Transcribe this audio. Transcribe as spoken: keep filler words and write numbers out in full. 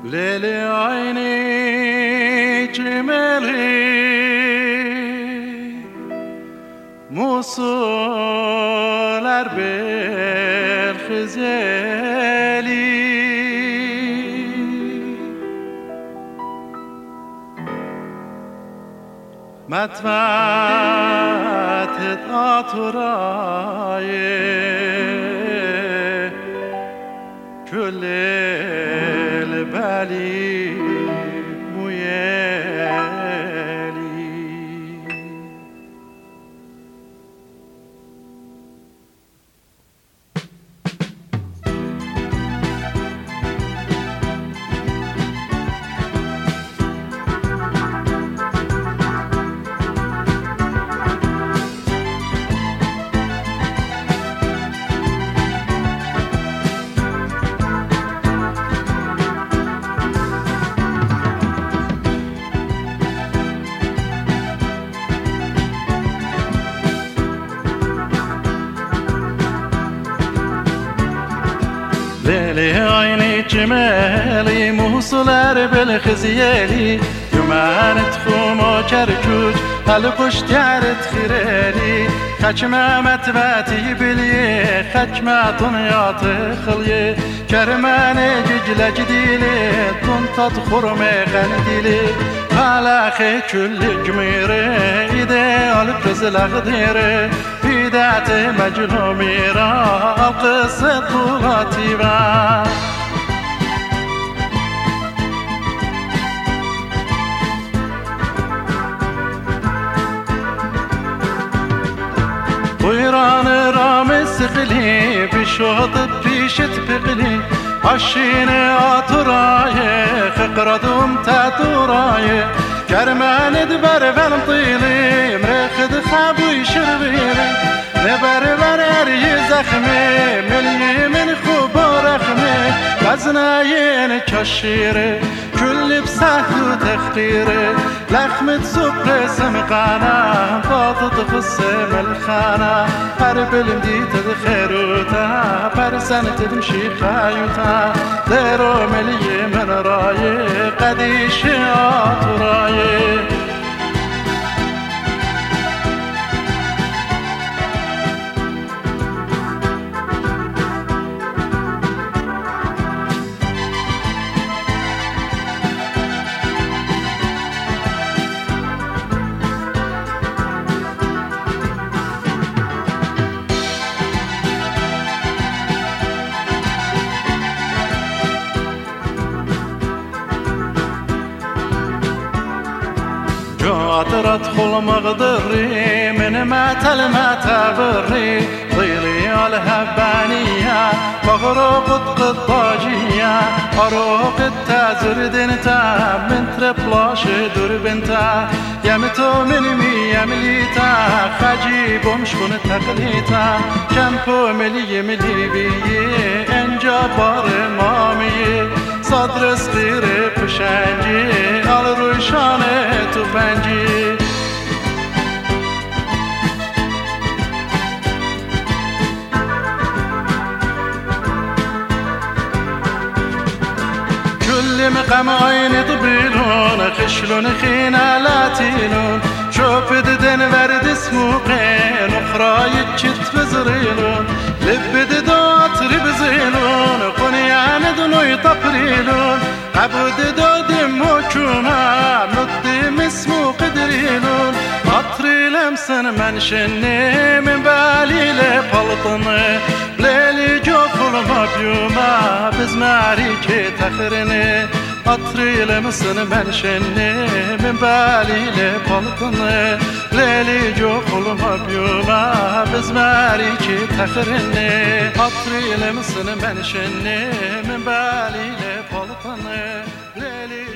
Leyli ayni cimeli Musular berxizeli Matvat aturaye Küllel beli muyeli Leyli ayni cimeli musular بالخزيالي يومان تخومو كركوج هالقش دارت خيرالي خشمة متباتي بلي خشمة طنيات خلي كرماني ججلة جديلي تنطط خرمي غنديلي هلاخي كل جميري إيدي القز الأغديري بدات مجنوميرا القصة طولاتي با طيران رامز قلي بشوط بيشت بقلي عشيني عطراي خقردهم تاتوراي كرمان دبر فلمطيلي مرخد خابوي شربيلي نبر براري زخمي ملي من خوب رخمي غزناين كشيري كل بسهل تختيري لخمة سكر سمقانا باطط خصم الخانا هرب المديت تدخيروتا برسنة تمشي خايوتا ديرو ملي من راي قديش عطراي عطرت خل مغدري من مات المات بري ضيلي على هبانية فغروق القطاجية أروق التازر دنتا من تربلاش دربنتا يمتو من مي يمليتا خجيب ومشكون تقليتا كمبو ملي ملي بي انجا بار مامي صدر صغير بشنجي على روشانه تفنجي كل مقام عين طبيلون خشلون خينالاتيلون شوف ددن ورد سموقين اخرى يتشت بزريلون لب ددات ربزيلون قنيان دنو يطبريلون عبد دودم وكونا نطيم اسمو قدريلون عطري لمسن منشني من بالي لبلطني بليلي جوفل مبيوما بزماري كي تخرني عطري لمسن منشني من بالي لبلطني بليلي جوفل مبيوما بزماري كي تخرني عطري لمسن منشني من بالي لبلطني ليلي